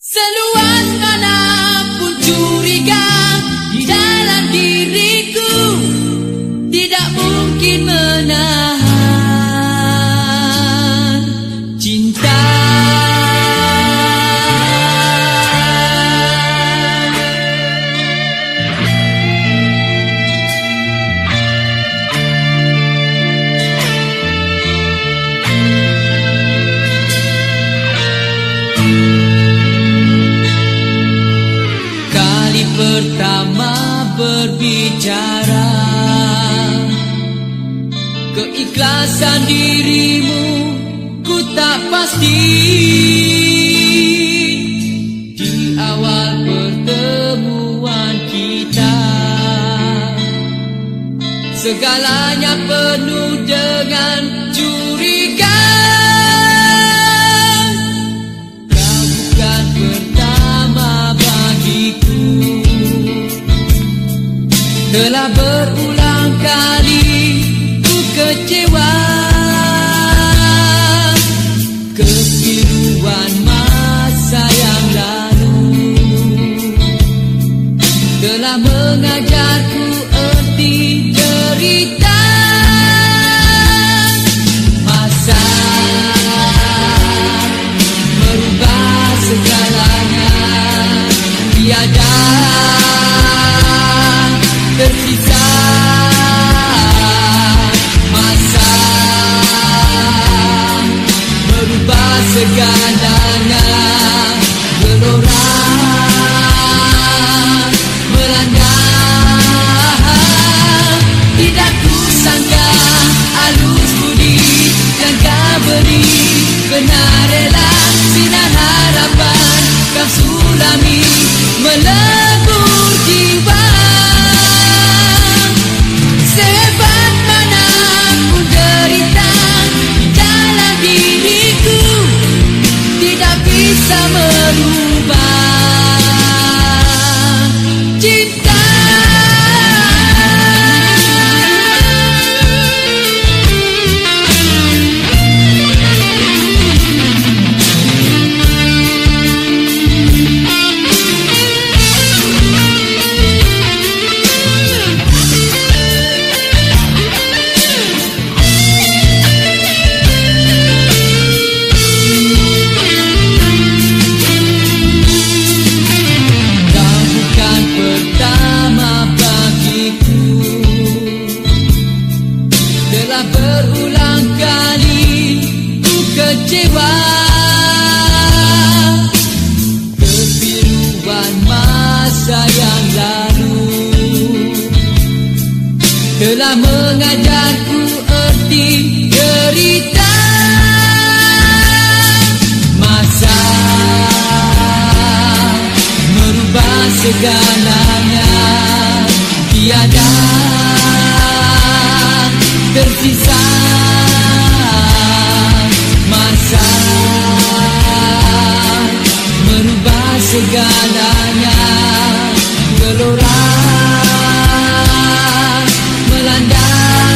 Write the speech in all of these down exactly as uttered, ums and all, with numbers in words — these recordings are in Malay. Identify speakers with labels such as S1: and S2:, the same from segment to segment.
S1: Seluas manapun curiga di dalam diriku, tidak mungkin menahan cinta. Pertama berbicara, keikhlasan dirimu ku tak pasti. Di awal pertemuan kita, segalanya penuh dengan curiga. Kau bukan pertama bagiku, telah berulang kali ku kecewa. Kebiruan masa yang lalu telah mengajarku erti cerita. Masa merubah segalanya, tiada tersisa. Masa merubah segalanya, gelora melanda. Tidak kusangka halus budi yang kau beri, benar rela sinar harapan kau sulami melebur jiwa. Sehebat manapun derita di dalam diriku, tidak bisa merubah cinta. Berulang kali ku kecewa. Kebiruan masa yang lalu telah mengajarku erti derita. Masa merubah segalanya, tiada tersisa. Masa merubah segalanya, gelora melanda.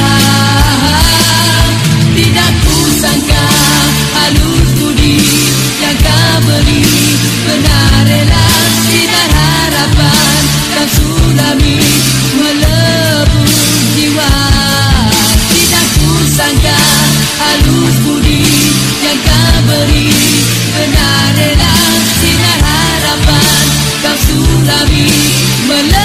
S1: Tidak kusangka halus budi yang kau beri, benar rela sinar harapan kau sulami melebur jiwa. Sangka halus budi yang kau beri, benar rela sinar harapan kau sulami melebur